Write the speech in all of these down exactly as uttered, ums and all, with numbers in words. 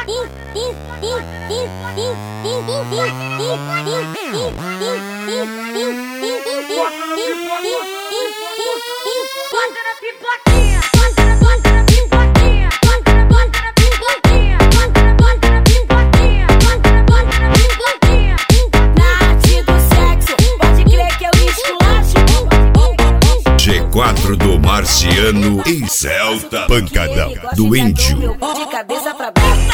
G quatro do Marciano e Celta Pancadão do Índio. De cabeça pra baixo.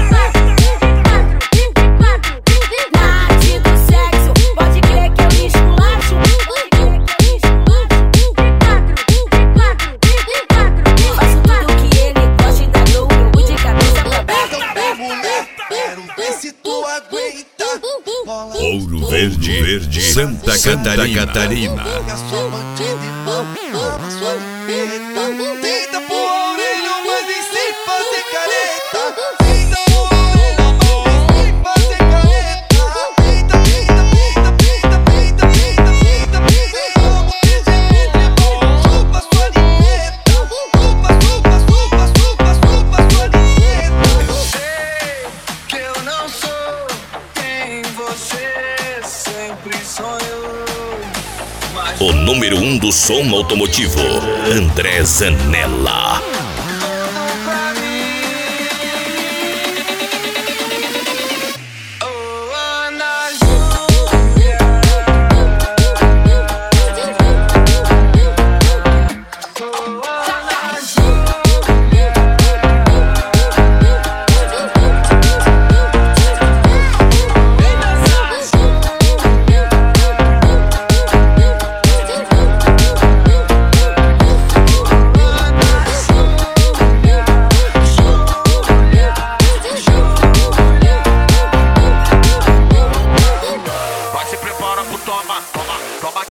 Ouro Verde, Verde, Santa, Santa Catarina. Catarina. Pega sua bandida e vamos na sua luneta. Deita pro orelha, mas nem sem fazer careta. Deita pro orelha, mas nem sem fazer careta. Deita, deita, deita, deita, deita, deita, deita, deita. Vamos de bom, chupa sua luneta. Chupa, chupa, chupa, chupa, chupa sua luneta. Eu sei que eu não sou quem você sempre sonhou. O número um do som automotivo, André Zanella.